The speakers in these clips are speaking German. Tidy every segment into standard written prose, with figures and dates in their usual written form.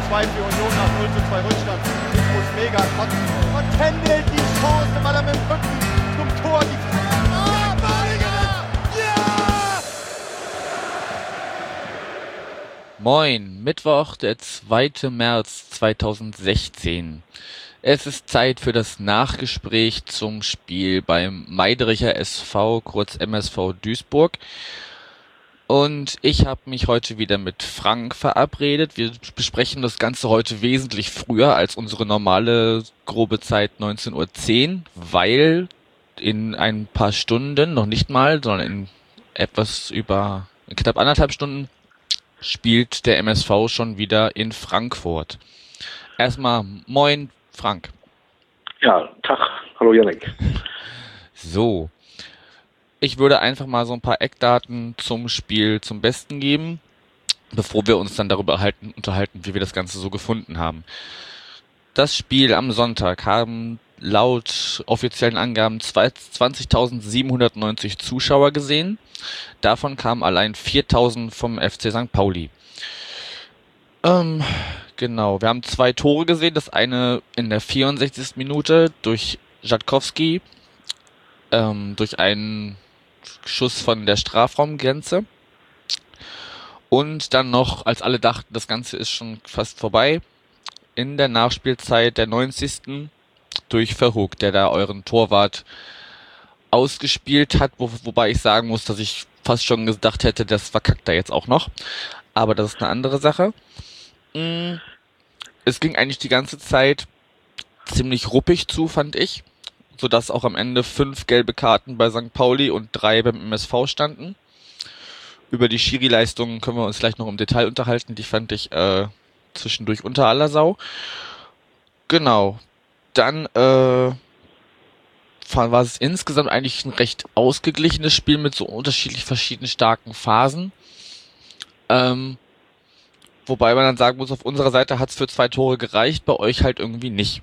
2 für Union nach 0:2 Rückstand. Ich muss mega kotzen. Und händelt die Chance, weil er mit dem Rücken zum Tor die Moin, Mittwoch, der 2. März 2016. Es ist Zeit für das Nachgespräch zum Spiel beim Meidericher SV, kurz MSV Duisburg. Und ich habe mich heute wieder mit Frank verabredet. Wir besprechen das Ganze heute wesentlich früher als unsere normale grobe Zeit 19:10 Uhr, weil in ein paar Stunden, noch nicht mal, sondern in etwas über knapp 1,5 Stunden, spielt der MSV schon wieder in Frankfurt. Erstmal moin, Frank. Ja, Tag. Hallo, Jannik. So. Ich würde einfach mal so ein paar Eckdaten zum Spiel zum Besten geben, bevor wir uns dann darüber unterhalten, wie wir das Ganze so gefunden haben. Das Spiel am Sonntag haben laut offiziellen Angaben 20.790 Zuschauer gesehen. Davon kamen allein 4.000 vom FC St. Pauli. Genau, wir haben 2 Tore gesehen. Das eine in der 64. Minute durch Jatkowski, durch einen Schuss von der Strafraumgrenze. Und dann noch, als alle dachten, das Ganze ist schon fast vorbei, in der Nachspielzeit der 90. durch Verhoek, der da euren Torwart ausgespielt hat, wobei ich sagen muss, dass ich fast schon gedacht hätte, das verkackt er jetzt auch noch. Aber das ist eine andere Sache. Es ging eigentlich die ganze Zeit ziemlich ruppig zu, fand ich, sodass auch am Ende 5 gelbe Karten bei St. Pauli und 3 beim MSV standen. Über die Schiri-Leistungen können wir uns gleich noch im Detail unterhalten. Die fand ich zwischendurch unter aller Sau. Genau. Dann war es insgesamt eigentlich ein recht ausgeglichenes Spiel mit so unterschiedlich verschiedenen starken Phasen. Wobei man dann sagen muss, auf unserer Seite hat es für 2 Tore gereicht, bei euch halt irgendwie nicht.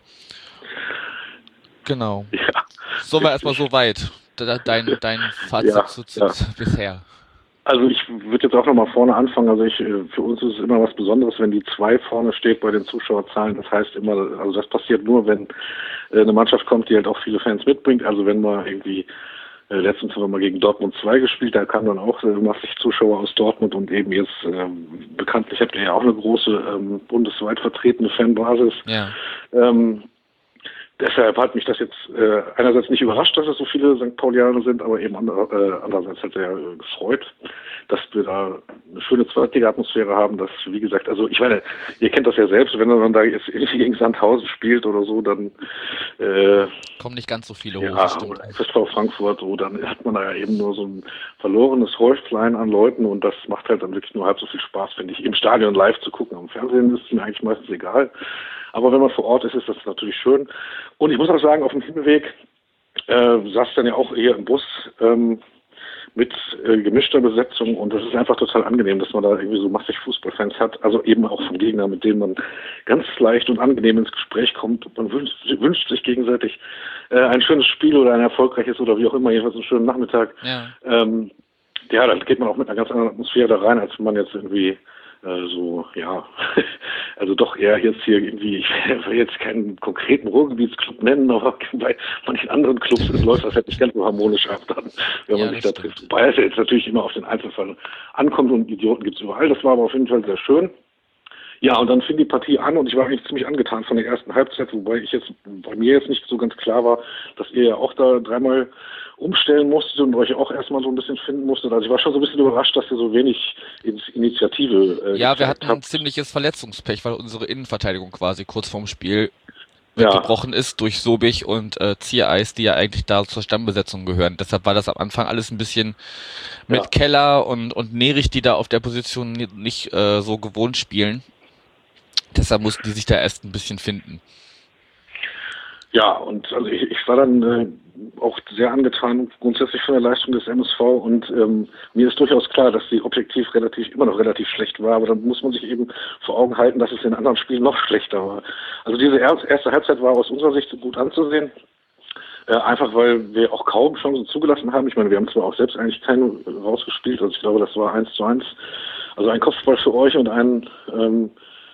Genau. Ja. So war erstmal so weit. Dein Fazit bisher. Also ich würde jetzt auch nochmal vorne anfangen. Also für uns ist es immer was Besonderes, wenn die 2 vorne steht bei den Zuschauerzahlen. Das heißt immer, also das passiert nur, wenn eine Mannschaft kommt, die halt auch viele Fans mitbringt. Also wenn man irgendwie letztens haben wir mal gegen Dortmund 2 gespielt, da kamen dann auch massig Zuschauer aus Dortmund und eben jetzt bekanntlich habt ihr ja auch eine große bundesweit vertretene Fanbasis. Ja. Deshalb hat mich das jetzt einerseits nicht überrascht, dass es so viele St. Paulianer sind, aber eben andererseits halt sehr gefreut, dass wir da eine schöne Zweitliga-Atmosphäre haben, dass, wie gesagt, also ich meine, ihr kennt das ja selbst, wenn man da jetzt irgendwie gegen Sandhausen spielt oder so, dann kommen nicht ganz so viele hoch. Ja, oder FSV Frankfurt, so, dann hat man da ja eben nur so ein verlorenes Häuflein an Leuten und das macht halt dann wirklich nur halb so viel Spaß, finde ich, im Stadion live zu gucken. Am Fernsehen ist es mir eigentlich meistens egal. Aber wenn man vor Ort ist, ist das natürlich schön. Und ich muss auch sagen, auf dem Hinweg saß dann ja auch hier im Bus mit gemischter Besetzung und das ist einfach total angenehm, dass man da irgendwie so massig Fußballfans hat, also eben auch vom Gegner, mit denen man ganz leicht und angenehm ins Gespräch kommt. Man wünscht sich gegenseitig ein schönes Spiel oder ein erfolgreiches oder wie auch immer, jedenfalls einen schönen Nachmittag. Ja. Ja, dann geht man auch mit einer ganz anderen Atmosphäre da rein, als wenn man jetzt irgendwie also doch eher jetzt hier irgendwie, ich will jetzt keinen konkreten Ruhrgebietsclub nennen, aber bei manchen anderen Clubs läuft das halt nicht ganz so harmonisch ab dann, wenn man sich da trifft. Wobei es jetzt natürlich immer auf den Einzelfall ankommt und Idioten gibt es überall, das war aber auf jeden Fall sehr schön. Ja, und dann fing die Partie an und ich war eigentlich ziemlich angetan von der ersten Halbzeit, wobei bei mir jetzt nicht so ganz klar war, dass ihr ja auch da 3-mal umstellen musstet und euch auch erstmal so ein bisschen finden musstet. Also ich war schon so ein bisschen überrascht, dass ihr so wenig Initiative ja, wir hatten ein ziemliches Verletzungspech, weil unsere Innenverteidigung quasi kurz vorm Spiel weggebrochen ist durch Sobich und Ziereis, die ja eigentlich da zur Stammbesetzung gehören. Deshalb war das am Anfang alles ein bisschen mit Keller und Nerich, die da auf der Position nicht so gewohnt spielen. Deshalb mussten die sich da erst ein bisschen finden. Ja, und also ich war dann auch sehr angetan grundsätzlich von der Leistung des MSV und mir ist durchaus klar, dass sie objektiv immer noch relativ schlecht war, aber dann muss man sich eben vor Augen halten, dass es in anderen Spielen noch schlechter war. Also diese erste Halbzeit war aus unserer Sicht gut anzusehen, einfach weil wir auch kaum Chancen zugelassen haben. Ich meine, wir haben zwar auch selbst eigentlich keine rausgespielt, also ich glaube, das war 1:1, also ein Kopfball für euch und ein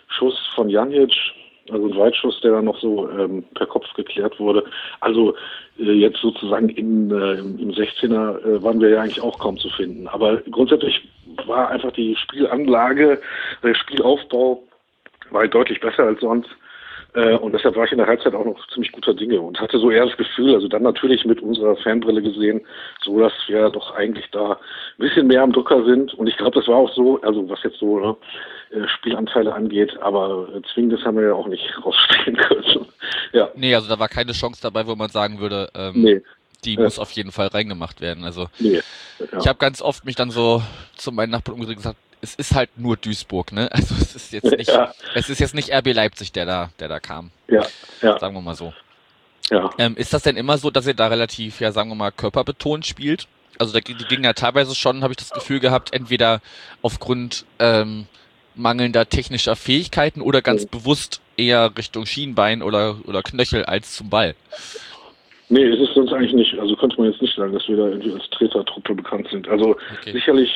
Schuss von Janic, also ein Weitschuss, der dann noch so per Kopf geklärt wurde. Also jetzt sozusagen im 16er waren wir ja eigentlich auch kaum zu finden. Aber grundsätzlich war einfach die Spielanlage, der Spielaufbau war halt deutlich besser als sonst. Und deshalb war ich in der Halbzeit auch noch ziemlich guter Dinge und hatte so eher das Gefühl, also dann natürlich mit unserer Fanbrille gesehen, so dass wir doch eigentlich da ein bisschen mehr am Drücker sind. Und ich glaube, das war auch so, also was jetzt so Spielanteile angeht, aber zwingendes haben wir ja auch nicht rausspielen können. Ja. Nee, also da war keine Chance dabei, wo man sagen würde, Nee. die muss auf jeden Fall reingemacht werden. Also Nee. Ja. ich habe ganz oft mich dann so zu meinen Nachbarn umgedreht und gesagt, es ist halt nur Duisburg, ne? Also es ist jetzt nicht, es ist jetzt nicht RB Leipzig, der da kam. Ja. Sagen wir mal so. Ja. Ist das denn immer so, dass ihr da relativ, ja, sagen wir mal, körperbetont spielt? Also die gingen ja teilweise schon, habe ich das Gefühl gehabt, entweder aufgrund mangelnder technischer Fähigkeiten oder ganz bewusst eher Richtung Schienbein oder Knöchel als zum Ball. Nee, es ist sonst eigentlich nicht. Also könnte man jetzt nicht sagen, dass wir da irgendwie als Tretertruppe bekannt sind. Also sicherlich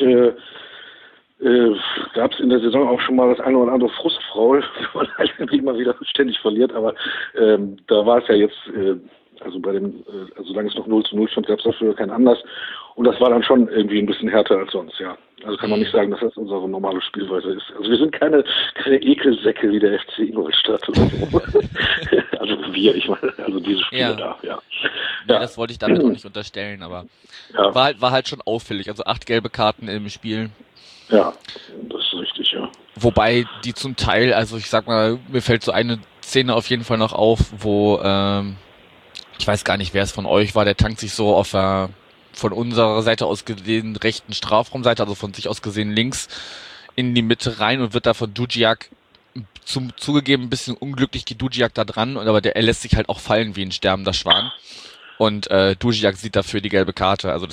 gab es in der Saison auch schon mal das eine oder andere Frustfaul, wenn man halt irgendwie immer wieder ständig verliert, aber da war es ja jetzt, also bei dem, solange es noch 0:0 stand, gab es dafür keinen Anlass und das war dann schon irgendwie ein bisschen härter als sonst, ja. Also kann man nicht sagen, dass das unsere normale Spielweise ist. Also wir sind keine Ekelsäcke wie der FC Ingolstadt oder so. Also ich meine, also diese Spiele da, ja. Nee, das wollte ich damit auch nicht unterstellen, aber war halt schon auffällig. Also 8 gelbe Karten im Spiel. Ja, das ist richtig, ja. Wobei die zum Teil, also ich sag mal, mir fällt so eine Szene auf jeden Fall noch auf, wo, ich weiß gar nicht, wer es von euch war, der tankt sich so auf von unserer Seite aus gesehen rechten Strafraumseite, also von sich aus gesehen links, in die Mitte rein und wird da von Dudziak zugegeben ein bisschen unglücklich geht Dudziak da dran, aber er lässt sich halt auch fallen wie ein sterbender Schwan. Und Dudziak sieht dafür die gelbe Karte. Also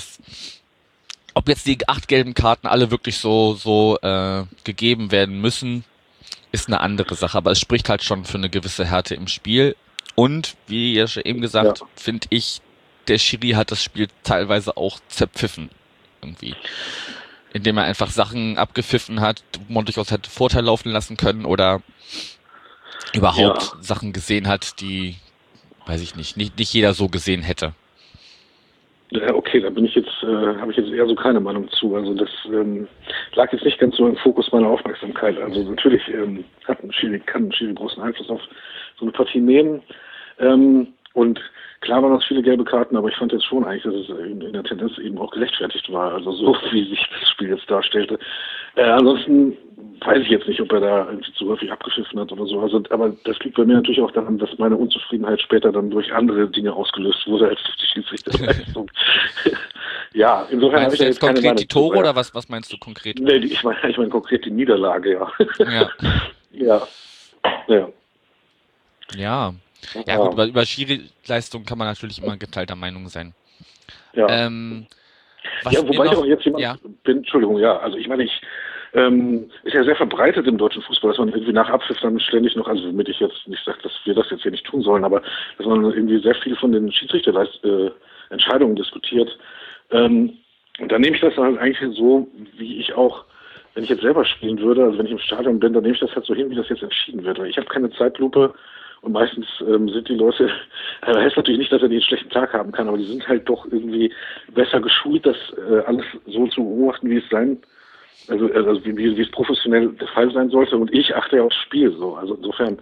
ob jetzt die 8 gelben Karten alle wirklich so gegeben werden müssen, ist eine andere Sache. Aber es spricht halt schon für eine gewisse Härte im Spiel. Und, wie ihr schon eben gesagt, finde ich, der Schiri hat das Spiel teilweise auch zerpfiffen. Irgendwie. Indem er einfach Sachen abgepfiffen hat, wo man durchaus hätte Vorteil laufen lassen können oder überhaupt Sachen gesehen hat, die, weiß ich nicht jeder so gesehen hätte. Ja, okay, da bin ich jetzt, habe ich jetzt eher so keine Meinung zu. Also das lag jetzt nicht ganz so im Fokus meiner Aufmerksamkeit. Also natürlich kann ein Schiri großen Einfluss auf so eine Partie nehmen. Und klar waren das viele gelbe Karten, aber ich fand jetzt schon eigentlich, dass es in der Tendenz eben auch gerechtfertigt war. Also so, wie sich das Spiel jetzt darstellte. Ansonsten weiß ich jetzt nicht, ob er da irgendwie zu häufig abgepfiffen hat oder so. Also, aber das liegt bei mir natürlich auch daran, dass meine Unzufriedenheit später dann durch andere Dinge ausgelöst wurde als durch die Schiedsrichterleistung. Ja, insofern habe ich jetzt keine Meinung. Die Tore oder was meinst du konkret? Nee, ich meine konkret die Niederlage, ja. Ja, gut, über Schiri-Leistung kann man natürlich immer geteilter Meinung sein. Ja. Wobei ich auch jetzt jemand bin, Entschuldigung, also ich meine, ist ja sehr verbreitet im deutschen Fußball, dass man irgendwie nach Abpfiff dann ständig noch, also womit ich jetzt nicht sage, dass wir das jetzt hier nicht tun sollen, aber dass man irgendwie sehr viel von den Schiedsrichterentscheidungen diskutiert. Und dann nehme ich das halt eigentlich so, wie ich auch, wenn ich jetzt selber spielen würde, also wenn ich im Stadion bin, dann nehme ich das halt so hin, wie das jetzt entschieden wird. Ich habe keine Zeitlupe. Und meistens sind die Leute, das heißt natürlich nicht, dass er den schlechten Tag haben kann, aber die sind halt doch irgendwie besser geschult, das alles so zu beobachten, wie es wie es professionell der Fall sein sollte. Und ich achte ja aufs Spiel so. Also insofern,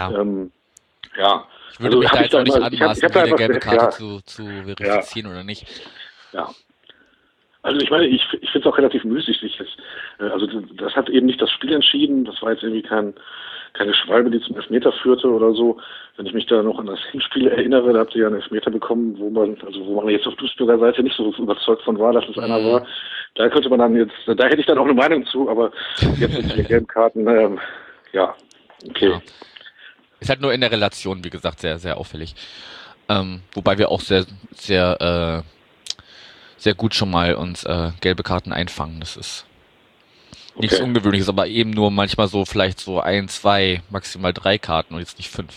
Ich würde mich da jetzt auch nicht anmaßen, jede gelbe Karte zu verifizieren oder nicht. Ja. Also ich meine, ich finde es auch relativ müßig, sich jetzt, also das hat eben nicht das Spiel entschieden, das war jetzt irgendwie keine Schwalbe, die zum Elfmeter führte oder so. Wenn ich mich da noch an das Hinspiel erinnere, da habt ihr ja einen Elfmeter bekommen, wo man jetzt auf Duisburger Seite nicht so überzeugt von war, dass es einer war. Da könnte man dann jetzt, da hätte ich dann auch eine Meinung zu, aber jetzt mit den gelben Karten, okay. Ja. Ist halt nur in der Relation, wie gesagt, sehr, sehr auffällig. Wobei wir auch sehr, sehr, sehr gut schon mal uns gelbe Karten einfangen. Das ist nichts Ungewöhnliches, aber eben nur manchmal so vielleicht so 1, 2, maximal 3 Karten und jetzt nicht 5.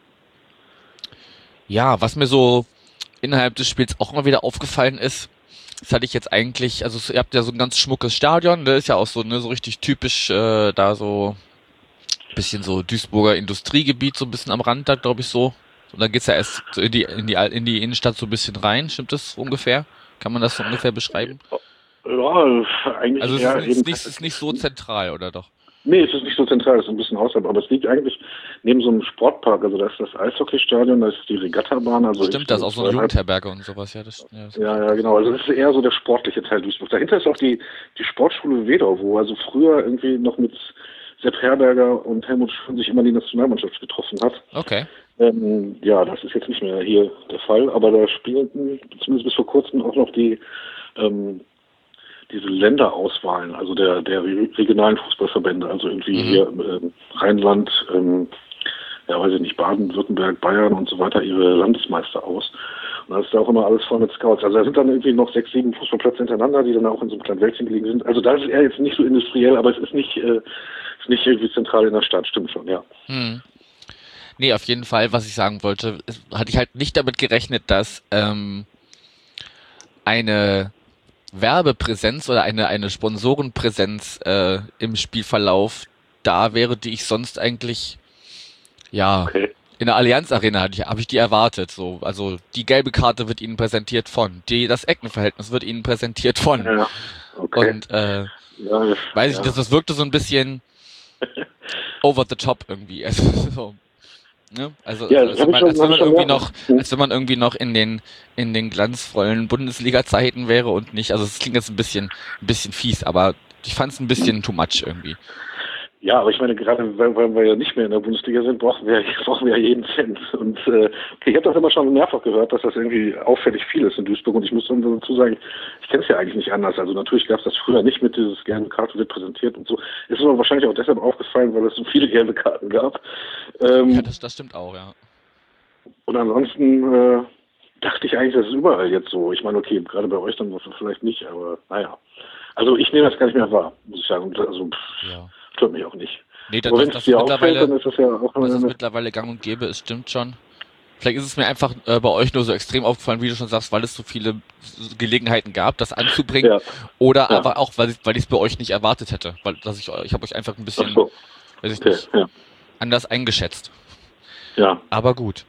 Was mir so innerhalb des Spiels auch immer wieder aufgefallen ist, Das hatte ich jetzt eigentlich, also ihr habt ja so ein ganz schmuckes Stadion, das ist ja auch so, ne, so richtig typisch, da so bisschen so Duisburger Industriegebiet, so ein bisschen am Rand da, glaube ich so. Und dann geht's ja erst so in die Innenstadt so ein bisschen rein, stimmt das ungefähr? Kann man das so ungefähr beschreiben? Ja, eigentlich Also eher eben. es ist nicht so zentral, oder doch? Nee, es ist nicht so zentral, es ist ein bisschen außerhalb, aber es liegt eigentlich neben so einem Sportpark, also da ist das Eishockeystadion, da ist die Regattabahn, also Stimmt, da ist auch so eine Jugendherberge und sowas, ja. Ja, genau, also das ist eher so der sportliche Teil Duisburg. Dahinter ist auch die Sportschule Wedau, wo also früher irgendwie noch mit Sepp Herberger und Helmut Schön sich immer die Nationalmannschaft getroffen hat. Okay. Ja, das ist jetzt nicht mehr hier der Fall, aber da spielten zumindest bis vor kurzem auch noch diese Länderauswahlen, also der regionalen Fußballverbände, also irgendwie hier Rheinland, ja weiß ich nicht, Baden-Württemberg, Bayern und so weiter ihre Landesmeister aus. Und da ist da auch immer alles voll mit Scouts. Also da sind dann irgendwie noch 6, 7 Fußballplätze hintereinander, die dann auch in so einem kleinen Wäldchen gelegen sind. Also da ist er jetzt nicht so industriell, aber es ist nicht irgendwie zentral in der Stadt, stimmt schon, ja. Nee, auf jeden Fall, was ich sagen wollte, hatte ich halt nicht damit gerechnet, dass eine Werbepräsenz oder eine Sponsorenpräsenz im Spielverlauf da wäre, die ich sonst eigentlich, ja, Okay. in der Allianz Arena habe ich die erwartet. So, also die gelbe Karte wird ihnen präsentiert von, das Eckenverhältnis wird ihnen präsentiert von. Ja, okay. Und Ja, weiß ich, das wirkte so ein bisschen over the top irgendwie. Also, so, ne? Also Ja, als wenn man irgendwie noch in den glanzvollen Bundesliga-Zeiten wäre und nicht, also es klingt jetzt ein bisschen fies, aber ich fand es ein bisschen too much irgendwie. Ja, aber ich meine, gerade weil wir ja nicht mehr in der Bundesliga sind, brauchen wir ja jeden Cent. Und okay, ich habe das immer schon mehrfach gehört, dass das irgendwie auffällig viel ist in Duisburg. Und ich muss dann dazu sagen, ich kenne es ja eigentlich nicht anders. Also natürlich gab es das früher nicht mit dieses gelbe Karte wird präsentiert und so. Ist mir wahrscheinlich auch deshalb aufgefallen, weil es so viele gelbe Karten gab. Ja, das stimmt auch, ja. Und ansonsten dachte ich eigentlich, das ist überall jetzt so. Ich meine, okay, gerade bei euch dann vielleicht nicht, aber naja. Also ich nehme das gar nicht mehr wahr, muss ich sagen. Also Ja. stört mich auch nicht. Nee, Aber wenn es dir auffällt, dann ist das ja auch dass es mittlerweile gang und gäbe ist, stimmt schon. Vielleicht ist es mir einfach bei euch nur so extrem aufgefallen, wie du schon sagst, weil es so viele Gelegenheiten gab, das anzubringen. Ja. Oder Ja. aber auch, weil ich es bei euch nicht erwartet hätte. Ich habe euch einfach ein bisschen, Ach so. weiß ich Okay, nicht, ja. anders eingeschätzt. Ja. Aber gut.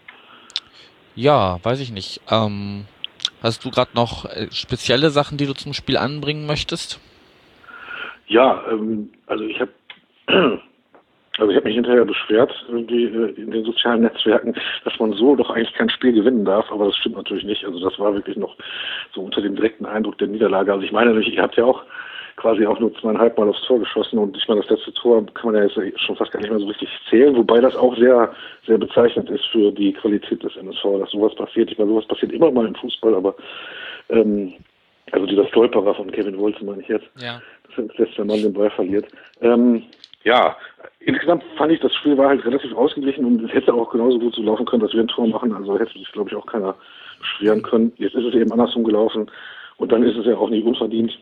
Ja, weiß ich nicht. Hast du gerade noch spezielle Sachen, die du zum Spiel anbringen möchtest? Ja, also ich habe mich hinterher beschwert irgendwie in den sozialen Netzwerken, dass man so doch eigentlich kein Spiel gewinnen darf, aber das stimmt natürlich nicht. Also das war wirklich noch so unter dem direkten Eindruck der Niederlage. Also ich meine natürlich, ihr habt ja auch quasi auch nur 2,5 Mal aufs Tor geschossen und ich meine, das letzte Tor kann man ja jetzt schon fast gar nicht mehr so richtig zählen, wobei das auch sehr, sehr bezeichnend ist für die Qualität des MSV, dass sowas passiert. Ich meine, sowas passiert immer mal im Fußball, aber also dieser Stolperer von Kevin Wolze meine ich jetzt. Ja. Das letzte Mann den Ball verliert. Ja, insgesamt fand ich, das Spiel war halt relativ ausgeglichen und es hätte auch genauso gut so laufen können, dass wir ein Tor machen. Also hätte sich, glaube ich, auch keiner beschweren können. Jetzt ist es eben andersrum gelaufen und dann ist es ja auch nicht unverdient.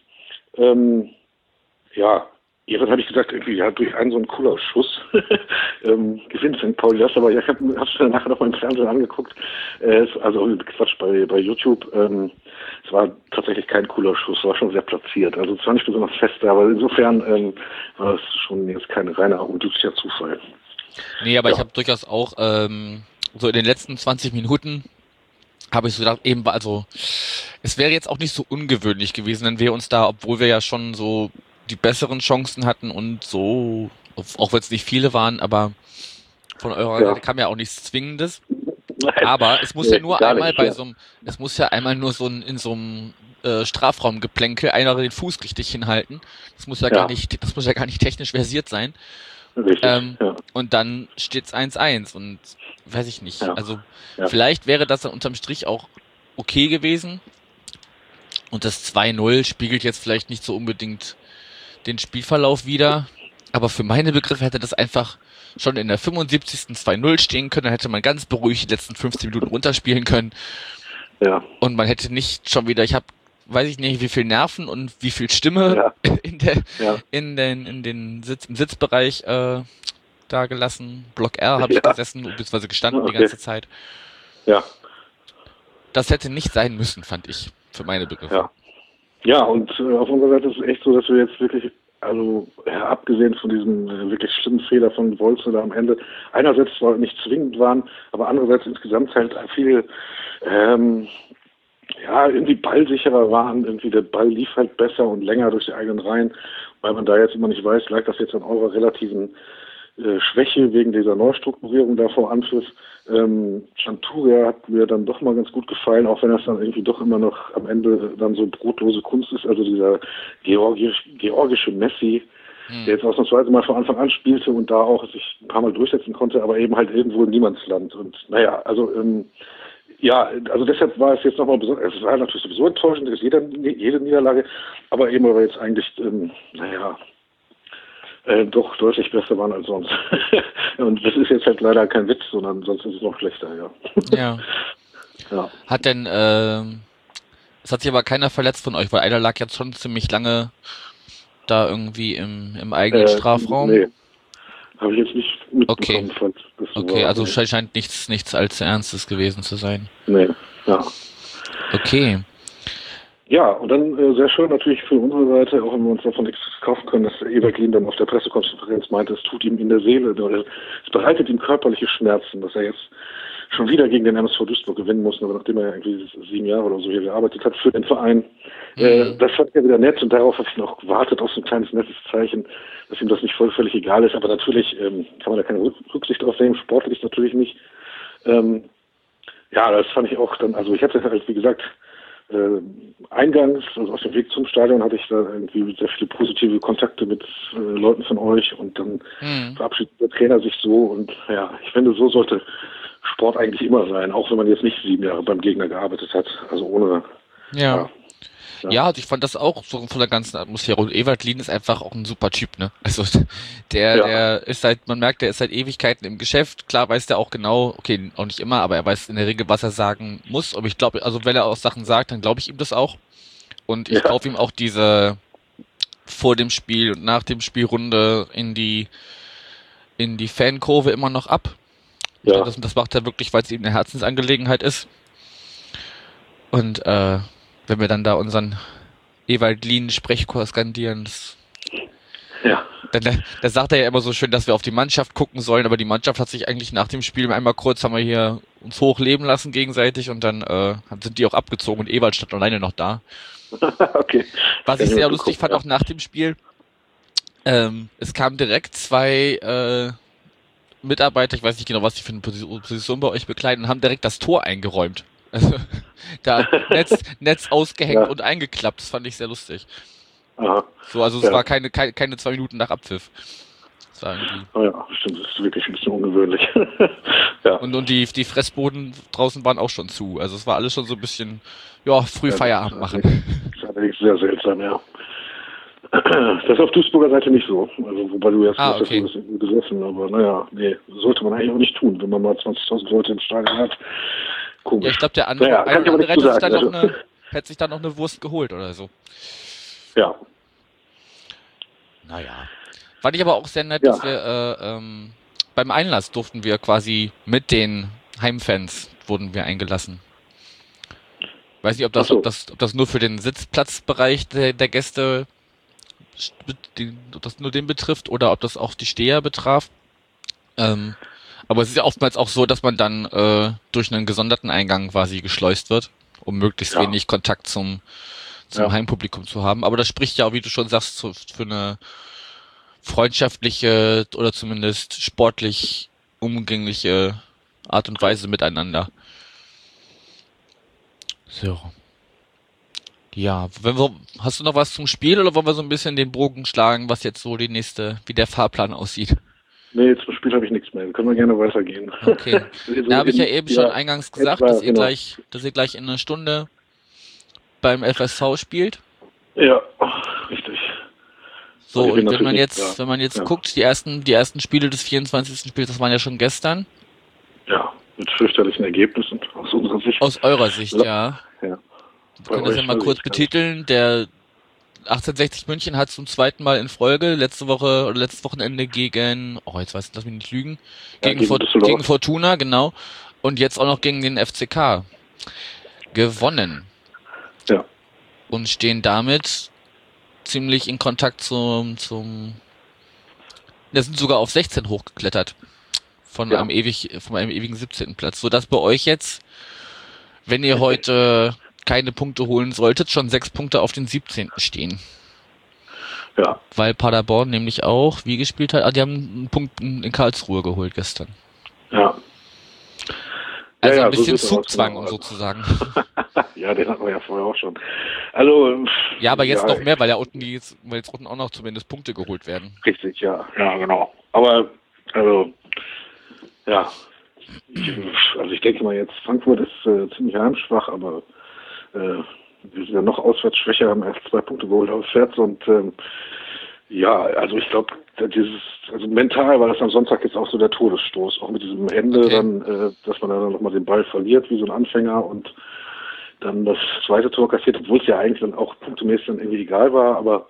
Ja, jedenfalls habe ich gesagt, irgendwie ja, durch einen so einen cooler Schuss gewinnt St. Pauli das, aber ja, ich habe es mir nachher noch mal im Fernsehen angeguckt, also Quatsch bei YouTube, es war tatsächlich kein cooler Schuss, war schon sehr platziert, also zwar nicht besonders fest, aber insofern war es schon jetzt kein reiner unglücklicher Zufall. Nee, aber Ja. ich habe durchaus auch so in den letzten 20 Minuten habe ich so gedacht, eben, also es wäre jetzt auch nicht so ungewöhnlich gewesen, wenn wir uns da, obwohl wir ja schon so die besseren Chancen hatten und so, auch wenn es nicht viele waren, aber von eurer Seite kam ja auch nichts Zwingendes. Aber es muss ja nur gar einmal nicht, es muss ja einmal nur so in so einem Strafraumgeplänkel einer den Fuß richtig hinhalten. Das muss ja gar nicht technisch versiert sein. Richtig, ja. Und dann steht's 1-1 und weiß ich nicht. Ja. Also Ja. vielleicht wäre das dann unterm Strich auch okay gewesen. Und das 2-0 spiegelt jetzt vielleicht nicht so unbedingt den Spielverlauf wider. Aber für meine Begriffe hätte das einfach schon in der 75. 2-0 stehen können. Dann hätte man ganz beruhigt die letzten 15 Minuten runterspielen können. Ja. Und man hätte nicht schon wieder, weiß ich nicht, wie viel Nerven und wie viel Stimme im Sitzbereich da gelassen. Block R habe ich gesessen, beziehungsweise gestanden die ganze Zeit. Ja. Das hätte nicht sein müssen, fand ich, für meine Begriffe. Ja. Ja, und auf unserer Seite ist es echt so, dass wir jetzt wirklich, also abgesehen von diesem wirklich schlimmen Fehler von Wolze da am Ende, einerseits zwar nicht zwingend waren, aber andererseits insgesamt halt viel irgendwie ballsicherer waren. Irgendwie der Ball lief halt besser und länger durch die eigenen Reihen, weil man da jetzt immer nicht weiß, lag das jetzt an eurer relativen Schwäche wegen dieser Neustrukturierung da vor Anpfiff. Chanturia hat mir dann doch mal ganz gut gefallen, auch wenn das dann irgendwie doch immer noch am Ende dann so brotlose Kunst ist. Also dieser georgische Messi, der jetzt ausnahmsweise mal von Anfang an spielte und da auch sich ein paar Mal durchsetzen konnte, aber eben halt irgendwo im Niemandsland. Und naja, also deshalb war es jetzt nochmal besonders, es war natürlich sowieso enttäuschend, das ist jede Niederlage, aber eben weil wir jetzt eigentlich, doch deutlich besser waren als sonst. Und das ist jetzt halt leider kein Witz, sondern sonst ist es noch schlechter, ja. Ja. Ja. Hat denn, es hat sich aber keiner verletzt von euch, weil einer lag jetzt schon ziemlich lange da irgendwie im eigenen Strafraum. Nee, habe ich jetzt nicht mitbekommen. Okay, also scheint nichts allzu Ernstes gewesen zu sein. Nee, ja. Okay. Ja, und dann sehr schön natürlich für unsere Seite, auch wenn wir uns davon nichts kaufen können, dass Ewald Lien dann auf der Pressekonferenz meinte, es tut ihm in der Seele, es bereitet ihm körperliche Schmerzen, dass er jetzt schon wieder gegen den MSV Duisburg gewinnen muss, aber nachdem er irgendwie 7 Jahre oder so hier gearbeitet hat für den Verein. Das fand ich ja wieder nett und darauf habe ich noch gewartet, auf so ein kleines nettes Zeichen, dass ihm das nicht völlig egal ist, aber natürlich kann man da keine Rücksicht drauf nehmen, sportlich natürlich nicht. Das fand ich auch dann, also ich hatte halt, wie gesagt, eingangs, also auf dem Weg zum Stadion, hatte ich da irgendwie sehr viele positive Kontakte mit Leuten von euch und dann verabschiedet der Trainer sich so und ja, ich finde, so sollte Sport eigentlich immer sein, auch wenn man jetzt nicht 7 Jahre beim Gegner gearbeitet hat, also ohne. Ja, also ich fand das auch so von der ganzen Atmosphäre. Und Ewald Lien ist einfach auch ein super Typ, ne? Also der ist man merkt, der ist seit Ewigkeiten im Geschäft. Klar weiß der auch genau, okay, auch nicht immer, aber er weiß in der Regel, was er sagen muss. Aber ich glaube, also wenn er auch Sachen sagt, dann glaube ich ihm das auch. Und ich kaufe ihm auch diese vor dem Spiel und nach dem Spielrunde in die Fankurve immer noch ab. Ich glaube, das macht er wirklich, weil es ihm eine Herzensangelegenheit ist. Und wenn wir dann da unseren Ewald Lien Sprechchor skandieren, dann sagt er ja immer so schön, dass wir auf die Mannschaft gucken sollen, aber die Mannschaft hat sich eigentlich nach dem Spiel einmal kurz, haben wir hier uns hochleben lassen gegenseitig und dann sind die auch abgezogen und Ewald stand alleine noch da. Okay. Was ich sehr lustig fand, auch nach dem Spiel, es kamen direkt 2 Mitarbeiter, ich weiß nicht genau, was die für eine Position bei euch bekleiden, und haben direkt das Tor eingeräumt. Also da Netz ausgehängt und eingeklappt, das fand ich sehr lustig. Aha. So, also es war keine 2 Minuten nach Abpfiff. Das war irgendwie. Oh ja, stimmt, das ist wirklich ein bisschen ungewöhnlich. Ja. Und die Fressboden draußen waren auch schon zu. Also es war alles schon so ein bisschen, früh Feierabend machen. Das ist allerdings sehr seltsam, ja. Das ist auf Duisburger Seite nicht so. Also, wobei du jetzt hast okay. Das gesessen, aber sollte man eigentlich auch nicht tun, wenn man mal 20.000 Leute im Stadion hat. Komisch. Ja, ich glaube, der andere hätte sich dann noch eine Wurst geholt oder so. Ja. Naja. Fand ich aber auch sehr nett, dass wir beim Einlass durften wir quasi mit den Heimfans wurden wir eingelassen. Weiß nicht, ob das nur für den Sitzplatzbereich der Gäste ob das nur den betrifft oder ob das auch die Steher betraf. Aber es ist ja oftmals auch so, dass man dann durch einen gesonderten Eingang quasi geschleust wird, um möglichst wenig Kontakt zum Heimpublikum zu haben. Aber das spricht ja auch, wie du schon sagst, für eine freundschaftliche oder zumindest sportlich umgängliche Art und Weise miteinander. So. Ja, hast du noch was zum Spiel oder wollen wir so ein bisschen den Bogen schlagen, was jetzt so wie der Fahrplan aussieht? Nee, zum Spiel habe ich nichts mehr. Können wir gerne weitergehen. Okay. Da habe ich ja eben schon eingangs gesagt, dass ihr gleich in einer Stunde beim FSV spielt. Ja, richtig. So, und wenn man jetzt guckt, die ersten Spiele des 24. Spiels, das waren ja schon gestern. Ja, mit fürchterlichen Ergebnissen aus unserer Sicht. Aus eurer Sicht, ja. Ja. Wir können das ja mal kurz betiteln. Der 1860 München hat zum 2. Mal in Folge letztes Wochenende gegen, jetzt lass mich nicht lügen, gegen Fortuna, genau, und jetzt auch noch gegen den FCK gewonnen. Ja. und stehen damit ziemlich in Kontakt wir sind sogar auf 16 hochgeklettert. Von einem ewigen 17. Platz. Sodass bei euch jetzt, wenn ihr heute keine Punkte holen solltet, schon 6 Punkte auf den 17. stehen. Ja. Weil Paderborn nämlich auch, wie gespielt hat, die haben einen Punkt in Karlsruhe geholt gestern. Ja. Also ja, ein bisschen so Zugzwang sozusagen. Ja, den hatten wir ja vorher auch schon. Also. Ja, aber jetzt noch mehr, weil jetzt unten auch noch zumindest Punkte geholt werden. Richtig, ja, genau. Aber, also, ja. Ich denke mal jetzt, Frankfurt ist ziemlich heimschwach, aber wir sind ja noch auswärts schwächer, haben erst 2 Punkte geholt auswärts und ja, also ich glaube, also mental war das am Sonntag jetzt auch so der Todesstoß, auch mit diesem Ende dann, dass man dann nochmal den Ball verliert wie so ein Anfänger und dann das zweite Tor kassiert, obwohl es ja eigentlich dann auch punktemäßig dann irgendwie egal war, aber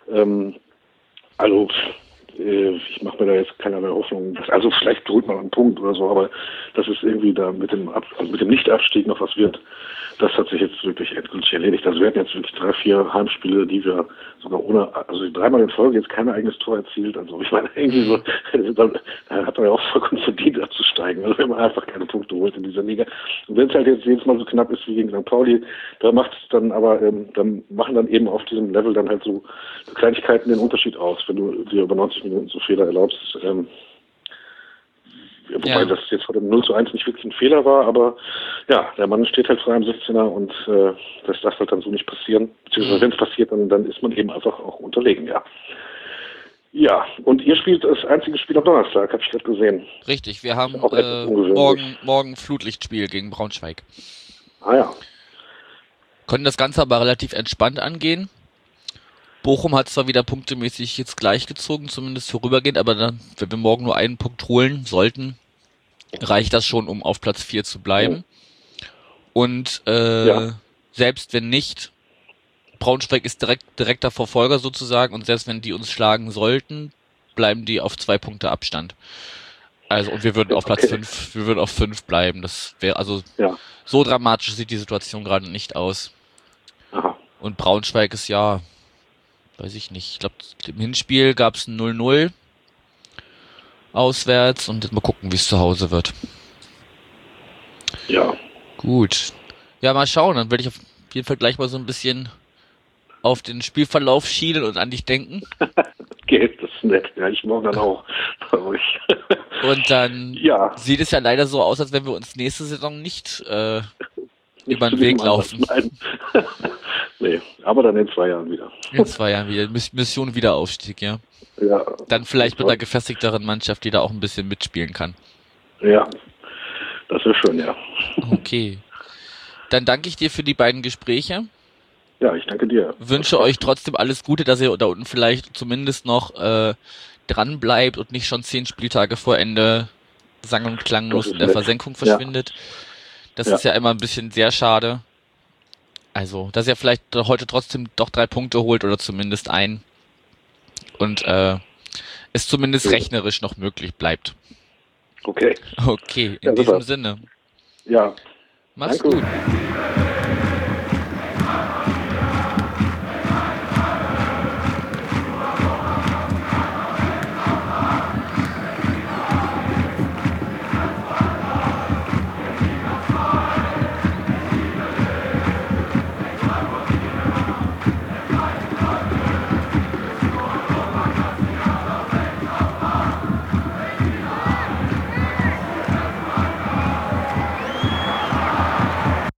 also ich mache mir da jetzt keinerlei Hoffnung. Also vielleicht holt man einen Punkt oder so, aber dass es irgendwie da mit dem Nichtabstieg noch was wird, das hat sich jetzt wirklich endgültig erledigt. Also wir hatten jetzt wirklich 3, 4 Heimspiele, die wir sogar also 3-mal in Folge jetzt kein eigenes Tor erzielt. Also ich meine, irgendwie so, da hat man ja auch vollkommen verdient abzusteigen, also wenn man einfach keine Punkte holt in dieser Liga. Und wenn es halt jetzt jedes Mal so knapp ist wie gegen St. Pauli, da macht es dann aber, dann machen dann eben auf diesem Level dann halt so Kleinigkeiten den Unterschied aus, wenn du dir über 90 Minuten so Fehler erlaubst. Wobei das jetzt vor dem 0:1 nicht wirklich ein Fehler war, aber ja, der Mann steht halt frei am 16er und das darf halt dann so nicht passieren. Beziehungsweise wenn es passiert, dann ist man eben einfach auch unterlegen, ja. Ja, und ihr spielt das einzige Spiel am Donnerstag, habe ich gerade gesehen. Richtig, wir haben morgen Flutlichtspiel gegen Braunschweig. Ah ja. Können das Ganze aber relativ entspannt angehen. Bochum hat zwar wieder punktemäßig jetzt gleich gezogen, zumindest vorübergehend, aber dann, wenn wir morgen nur einen Punkt holen sollten, reicht das schon, um auf Platz 4 zu bleiben. Und selbst wenn nicht, Braunschweig ist direkter Verfolger sozusagen und selbst wenn die uns schlagen sollten, bleiben die auf 2 Punkte Abstand. Also und wir würden auf Platz 5, wir würden auf 5 bleiben. Das wäre so dramatisch sieht die Situation gerade nicht aus. Aha. Und Braunschweig ist weiß ich nicht. Ich glaube, im Hinspiel gab es ein 0-0 auswärts und mal gucken, wie es zu Hause wird. Ja. Gut. Ja, mal schauen. Dann werde ich auf jeden Fall gleich mal so ein bisschen auf den Spielverlauf schielen und an dich denken. Okay, das ist nett. Ja, ich morgen dann auch bei euch. Und dann sieht es ja leider so aus, als wenn wir uns nächste Saison nicht über den Weg laufen. Nein. Nee, aber dann in 2 Jahren wieder. In 2 Jahren wieder. Mission Wiederaufstieg, ja. Ja. Dann vielleicht mit einer gefestigteren Mannschaft, die da auch ein bisschen mitspielen kann. Ja, das wäre schön, ja. Okay. Dann danke ich dir für die beiden Gespräche. Ja, ich danke dir. Wünsche euch trotzdem alles Gute, dass ihr da unten vielleicht zumindest noch dran bleibt und nicht schon 10 Spieltage vor Ende sang- und klanglos in der Versenkung verschwindet. Das ist ja immer ein bisschen sehr schade. Also, dass ihr vielleicht heute trotzdem doch 3 Punkte holt oder zumindest einen. Und es zumindest rechnerisch noch möglich bleibt. Okay. Okay, in diesem Sinne. Ja. Mach's gut.